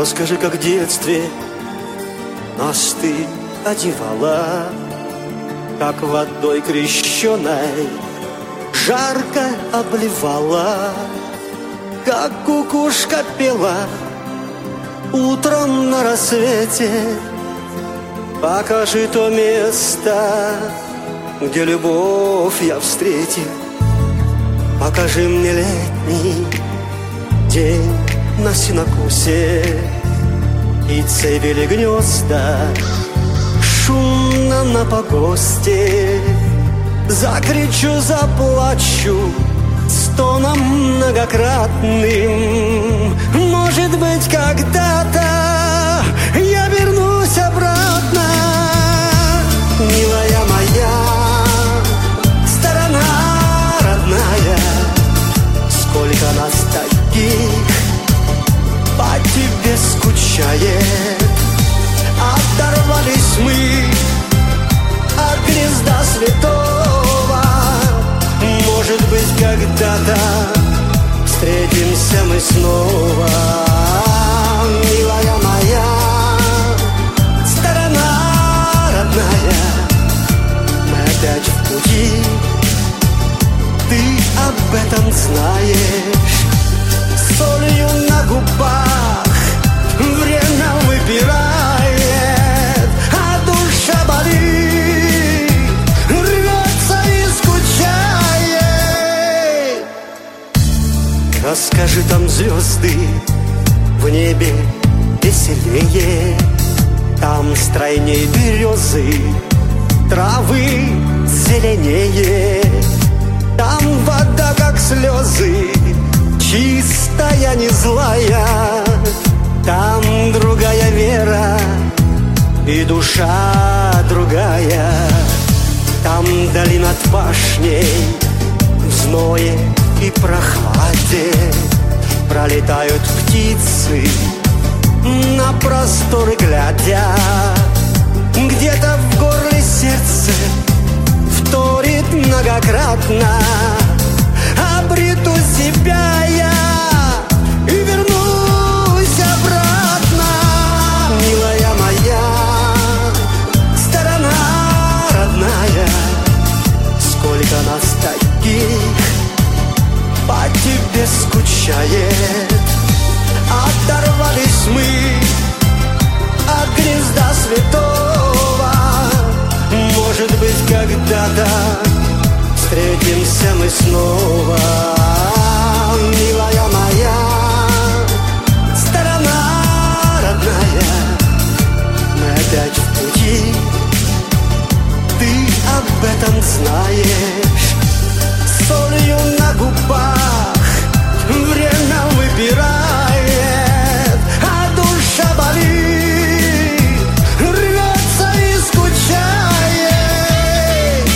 Расскажи, как в детстве нас ты одевала, как водой крещеной жарко обливала, как кукушка пела утром на рассвете. Покажи то место, где любовь я встретил. Покажи мне летний день на сенокосе, и цепели гнезда шумно на погосте. Закричу, заплачу стоном многократным. Может быть, когда-то я вернусь обратно. Милая моя сторона родная, сколько нас таких по тебе скучает. Оторвались мы от гнезда святого. Может быть, когда-то встретимся мы снова. Милая моя сторона родная, мы опять в пути. Ты об этом знаешь. Солью на губах время выпирает, а душа болит, рвется и скучает. Расскажи, там звезды в небе веселее, там стройней березы, травы зеленее, там вода, как слезы, чистая, не злая, там другая вера и душа другая. Там вдали над пашней в зное и прохладе пролетают птицы, на просторы глядя. Где-то в горле сердце вторит многократно: обрету себя я и вернусь обратно. Милая моя сторона родная, сколько нас таких по тебе скучает. Оторвались мы от гнезда святого. Может быть, когда-то встретимся мы снова. Милая моя сторона родная, мы опять в пути. Ты об этом знаешь. Солью на губах время выпирает, а душа болит, рвется и скучает.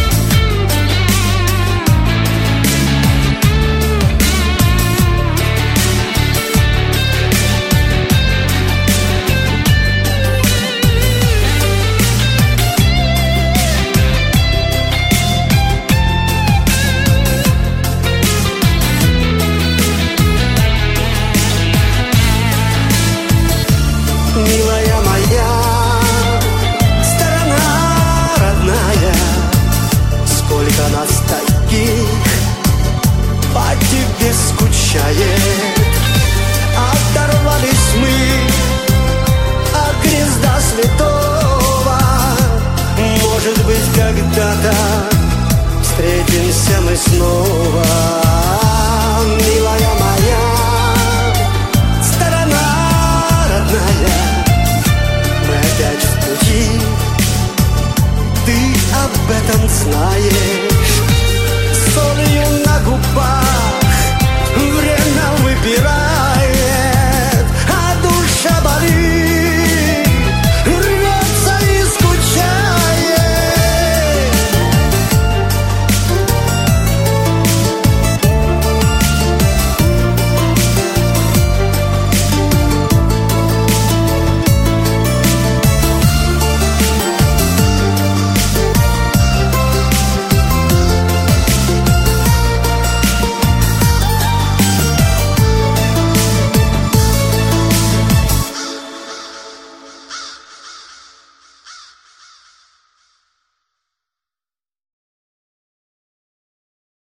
Милая моя сторона родная, сколько нас таких по тебе скучает.